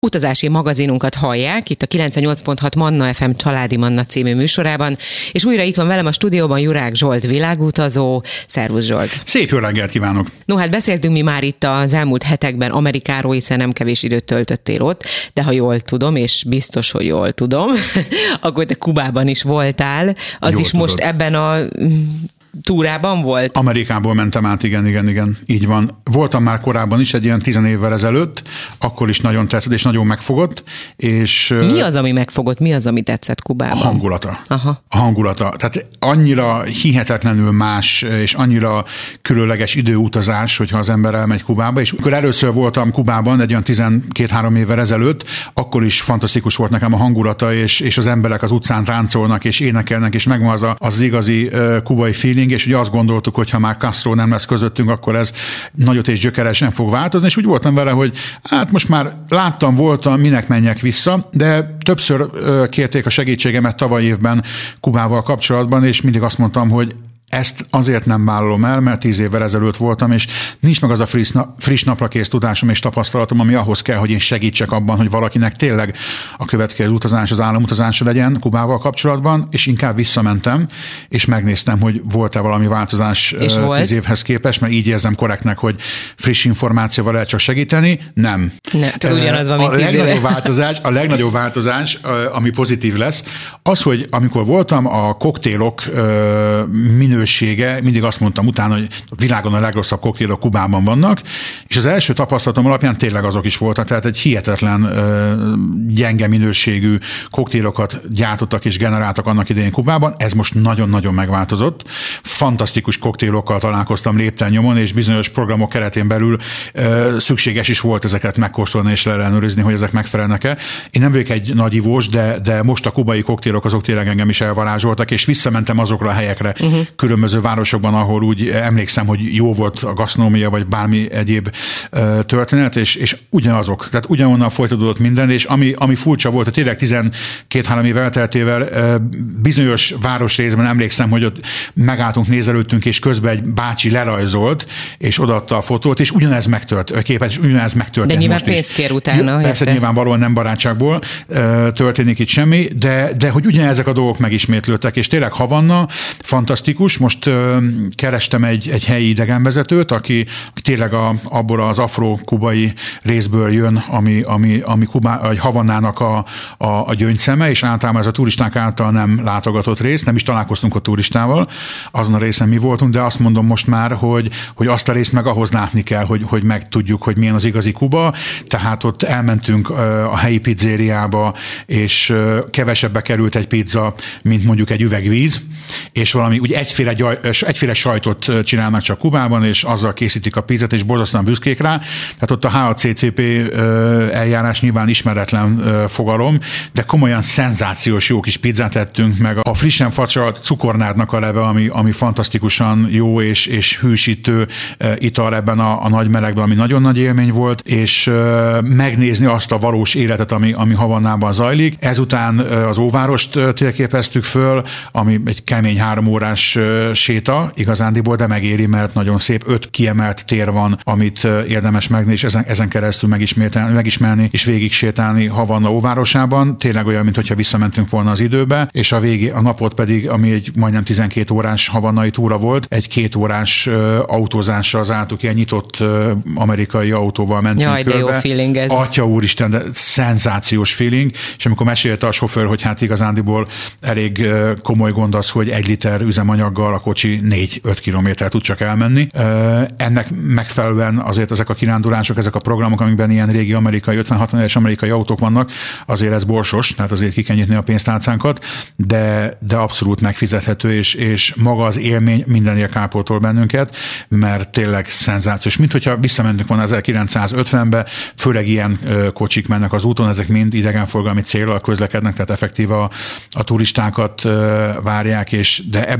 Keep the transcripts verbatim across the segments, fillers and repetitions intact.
utazási magazinunkat hallják, itt a kilencvennyolc pont hat Manna ef em Családi Manna című műsorában, és újra itt van velem a stúdióban Jurák Zsolt világutazó. Szervusz Zsolt! Szép jó reggelt kívánok! No, hát beszéltünk mi már itt az elmúlt hetekben Amerikáról, hiszen nem kevés időt töltöttél ott, de ha jól tudom, és biztos, hogy jól tudom, akkor te Kubában is voltál, az jól is tudod. Most ebben a túrában volt? Amerikából mentem át, igen, igen, igen, így van. Voltam már korábban is, egy ilyen tizen évvel ezelőtt, akkor is nagyon tetszett, és nagyon megfogott. És mi az, ami megfogott? Mi az, ami tetszett Kubában? A hangulata. Aha. A hangulata. Tehát annyira hihetetlenül más, és annyira különleges időutazás, hogyha az ember elmegy Kubába, és amikor először voltam Kubában, egy olyan tizenkét-három évvel ezelőtt, akkor is fantasztikus volt nekem a hangulata, és, és az emberek az utcán táncolnak, és énekelnek, és megvan az, a, az igazi uh, kubai feeling, és ugye azt gondoltuk, hogy ha már Castro nem lesz közöttünk, akkor ez nagyot és gyökeresen fog változni, és úgy voltam vele, hogy hát most már láttam, voltam, minek menjek vissza, de többször kérték a segítségemet tavaly évben Kubával kapcsolatban, és mindig azt mondtam, hogy ezt azért nem vállalom el, mert tíz évvel ezelőtt voltam, és nincs meg az a friss, na, friss naprakész tudásom és tapasztalatom, ami ahhoz kell, hogy én segítsek abban, hogy valakinek tényleg a következő utazás az államutazása legyen Kubával kapcsolatban, és inkább visszamentem, és megnéztem, hogy volt-e valami változás tíz volt? évhez képest, mert így érzem korrektnek, hogy friss információval lehet csak segíteni. Nem. Ne, ugyanaz van, a legnagyobb változás, a legnagyobb változás, ami pozitív lesz, az, hogy amikor voltam, a koktélok minő mindig azt mondtam utána, hogy a világon a legrosszabb koktélok Kubában vannak, és az első tapasztalatom alapján tényleg azok is voltak, tehát egy hihetetlen gyenge minőségű koktélokat gyártottak és generáltak annak idején Kubában, ez most nagyon-nagyon megváltozott. Fantasztikus koktélokkal találkoztam lépten nyomon, és bizonyos programok keretén belül szükséges is volt ezeket megkóstolni és leellenőrizni, hogy ezek megfelelnek-e. Én nem vagyok egy nagy ivós, de, de most a kubai koktélok azok tényleg engem is elvarázsoltak, és visszamentem azokra a helyekre, uh-huh. különböző városokban, ahol úgy emlékszem, hogy jó volt a gasztronómia, vagy bármi egyéb történet, és, és ugyanazok. Tehát ugyanonnan folytatódott minden, és ami, ami furcsa volt, hogy tényleg tizenkét-három év elteltével bizonyos városrészben emlékszem, hogy ott megálltunk, nézelődtünk, és közben egy bácsi lerajzolt, és odaadta a fotót, és ugyanez megtört, a képet, és ugyanez megtörtént. De nyilván pénzt kér utána. Jó, persze nyilvánvalóan nem barátságból történik itt semmi, de, de hogy ugyanezek a dolgok megismétlődtek, és tényleg Havanna fantasztikus. Most uh, kerestem egy, egy helyi idegenvezetőt, aki, aki tényleg a, abból az afro-kubai részből jön, ami, ami, ami Kubá, a Havannának a, a, a gyöngyszeme, és általában ez a turisták által nem látogatott rész, nem is találkoztunk a turistával, azon a részen mi voltunk, de azt mondom most már, hogy, hogy azt a részt meg ahhoz látni kell, hogy, hogy megtudjuk, hogy milyen az igazi Kuba, tehát ott elmentünk uh, a helyi pizzériába, és uh, kevesebbe került egy pizza, mint mondjuk egy üveg víz, és valami úgy egyféle, gyaj, egyféle sajtot csinálnak csak Kubában, és azzal készítik a pizzát, és borzasztóan büszkék rá. Tehát ott a há á cé cé pé eljárás nyilván ismeretlen fogalom, de komolyan szenzációs jó kis pizzát ettünk, meg a frissen facsalt cukornádnak a leve, ami, ami fantasztikusan jó és, és hűsítő ital ebben a, a nagy melegben, ami nagyon nagy élmény volt, és megnézni azt a valós életet, ami, ami Havannában zajlik. Ezután az óvárost térképeztük föl, ami egy kemény három órás séta igazándiból, de megéri, mert nagyon szép öt kiemelt tér van, amit érdemes megnézni, és ezen, ezen keresztül megismerni és végig sétálni Havanna óvárosában. Tényleg olyan, mintha visszamentünk volna az időbe, és a végé, a napot pedig, ami egy majdnem tizenkét órás havannai túra volt, egy két órás autózással zártuk, ilyen nyitott amerikai autóval mentünk Jaj, körbe. De jó feeling ez. Atya úristen, de szenzációs feeling, és amikor mesélte a sofőr, hogy hát igazándiból elég komoly gond az, hogy egy liter üzemanyaggal a kocsi négy-öt kilométer tud csak elmenni. Ennek megfelelően azért ezek a kirándulások, ezek a programok, amikben ilyen régi amerikai, ötven-hatvan éves amerikai autók vannak, azért ez borsos, tehát azért ki kell nyitni a pénztárcánkat, de, de abszolút megfizethető, és, és maga az élmény mindenért kárpótol bennünket, mert tényleg szenzációs. Mint hogyha visszamentünk volna ezerkilencszázötvenbe, főleg ilyen kocsik mennek az úton, ezek mind idegenforgalmi céllal közlekednek, tehát effektív a, a turistákat várják, és de ebből szemlél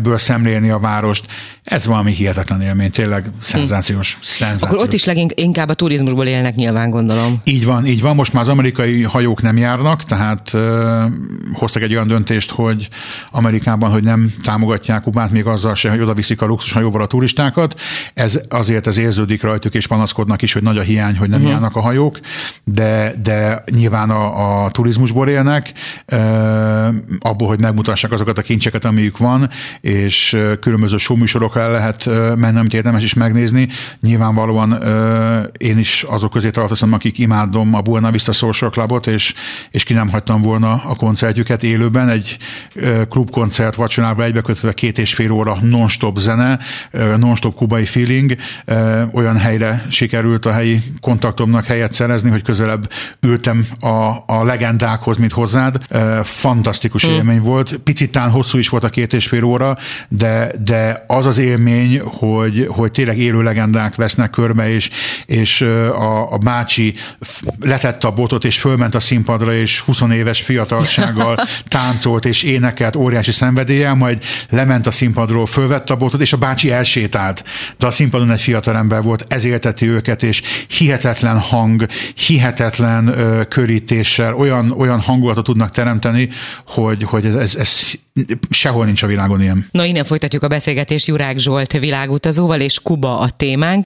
szemlélni a várost. Ez valami hihetetlen élmény, tényleg szenzációs. Hmm. szenzációs. Akkor ott is leginkább a turizmusból élnek nyilván, gondolom. Így van, így van. Most már az amerikai hajók nem járnak, tehát ö, hoztak egy olyan döntést, hogy Amerikában, hogy nem támogatják Kubát még azzal se, hogy oda viszik a luxushajóval a turistákat. Ez azért ez érződik rajtuk, és panaszkodnak is, hogy nagy a hiány, hogy nem uh-huh. járnak a hajók, de, de nyilván a, a turizmusból élnek, ö, abból, hogy megmutassák azokat a kincseket, amik van, és különböző showműsorokra el lehet menni, amit érdemes is megnézni. Nyilvánvalóan ö, én is azok közé tartozom, akik imádom a Buena Vista Social Clubot, és, és ki nem hagytam volna a koncertjüket élőben. Egy ö, klubkoncert vacsorával egybekötve két és fél óra non-stop zene, ö, non-stop kubai feeling. Ö, olyan helyre sikerült a helyi kontaktomnak helyet szerezni, hogy közelebb ültem a, a legendákhoz, mint hozzád. Ö, fantasztikus hmm. élmény volt. Picit tán hosszú is volt a két és fél óra, de, de az az élmény, hogy, hogy tényleg élő legendák vesznek körbe, és, és a, a bácsi letette a botot, és fölment a színpadra, és huszonéves fiatalsággal táncolt, és énekelt óriási szenvedéllyel, majd lement a színpadról, fölvette a botot, és a bácsi elsétált. De a színpadon egy fiatalember volt, ez élteti őket, és hihetetlen hang, hihetetlen ö, körítéssel, olyan, olyan hangulatot tudnak teremteni, hogy, hogy ez, ez, ez sehol nincs a világon ilyen. Na, innen folytatjuk a beszélgetést Jurák Zsolt világutazóval, és Kuba a témánk.